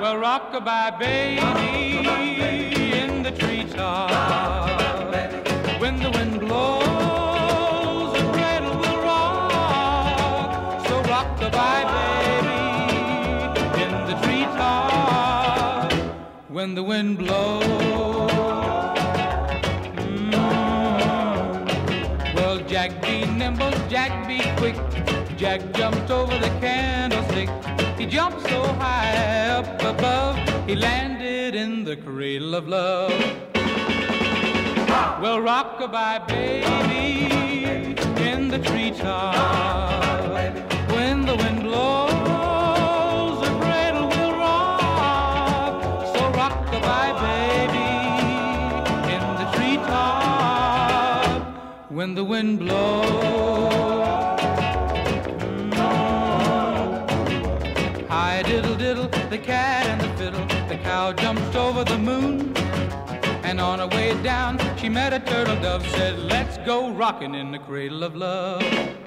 Well, rock-a-bye, baby, in the treetop. When the wind blows, the cradle will rock. So rock-a-bye, baby, in the treetop. When the wind blows. Well, Jack be nimble, Jack be quick. Jack jumped over the candlestick. He jumped so high up above, he landed in the cradle of love. Well, rock-a-bye, baby, in the treetop. When the wind blows, the cradle will rock. So rock-a-bye, baby, in the treetop. When the wind blows. Hi diddle diddle, the cat and the fiddle. The cow jumped over the moon, and on her way down she met a turtle dove. Said, let's go rockin' in the cradle of love.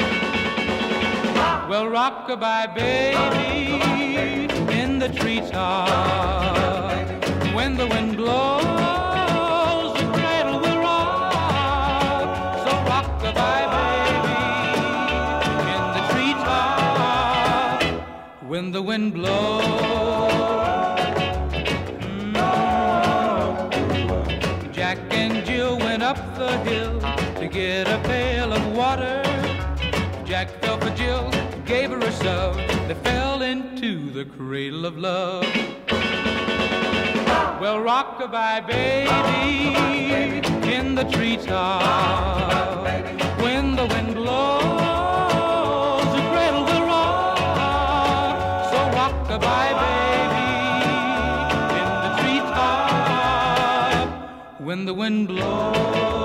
Well, rock-a-bye, baby, in the treetop. When the wind blows, the cradle will rock. So rock-a-bye, baby, in the treetop. When the wind blows. Jack and Jill went up the hill to get a pail of water. Jack fell for Jill, gave her a shove. They fell into the cradle of love. Well, rock-a-bye, baby, in the treetop. When the wind blows, the cradle will rock. So rock-a-bye, baby, in the treetop. When the wind blows.